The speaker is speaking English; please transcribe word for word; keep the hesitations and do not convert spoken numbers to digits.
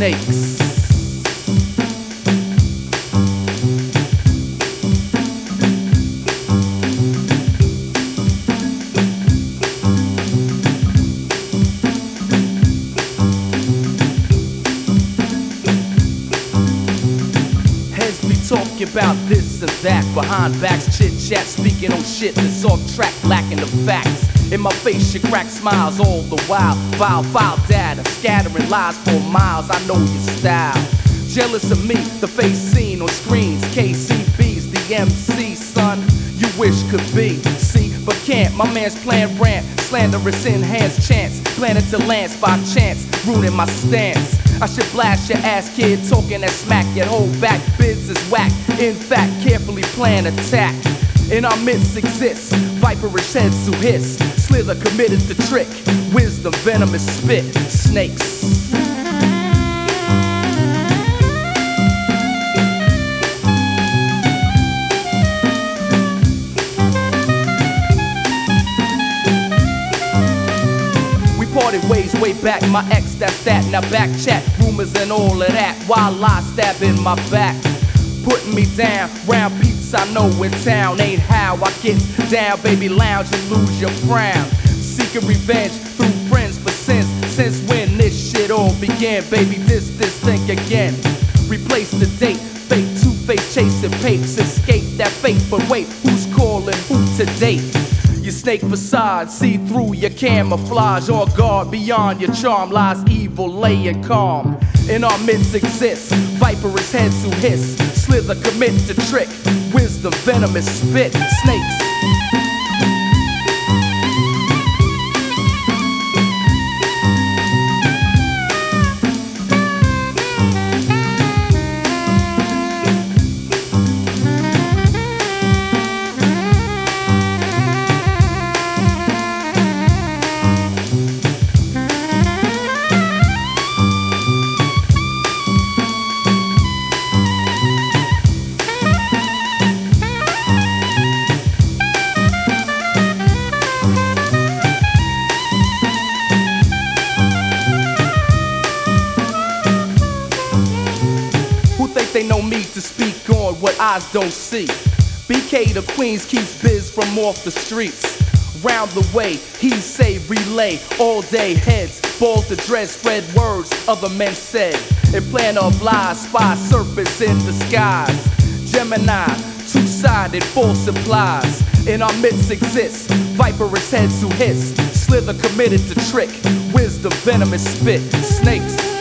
snakes. Talking about this and that, behind backs, chit chat, speaking on shit that's off track, lacking the facts. In my face, you crack smiles all the while. Vile, file data, scattering lies for miles. I know your style. Jealous of me, the face seen on screens. K C B's the M C, son. You wish could be, see, but can't. My man's playing rant, slanderous enhanced chance. Planning to lance by chance, ruining my stance. I should blast your ass, kid, talking that smack, yet hold back, bids is whack. In fact, carefully plan attack. In our midst exists viperish heads who hiss, slither committed to trick, wisdom, venomous spit, snakes. Parted ways way back, my ex, that's that. Now back chat, rumors and all of that, while I stab in my back, putting me down. Round peeps I know in town ain't how I get down, baby, lounge and lose your frown. Seeking revenge through friends for sins, since when this shit all began. Baby, this, this, think again. Replace the date, fake two-face chasing papes, escape that fate. But wait, who's calling who to date? Your snake facade, see through your camouflage. On guard, beyond your charm lies evil laying calm. In our midst exists viperish heads who hiss, slither commit to trick, wisdom, venomous spit, snakes. They know me to speak on what eyes don't see. B K the Queens keeps biz from off the streets. Round the way, he say relay all day heads. Balls to dread, spread words other men said. And plan of lies, spy serpents in disguise. Gemini, two-sided false supplies. In our midst exists viperish heads who hiss, slither committed to trick, wisdom, venomous spit, snakes.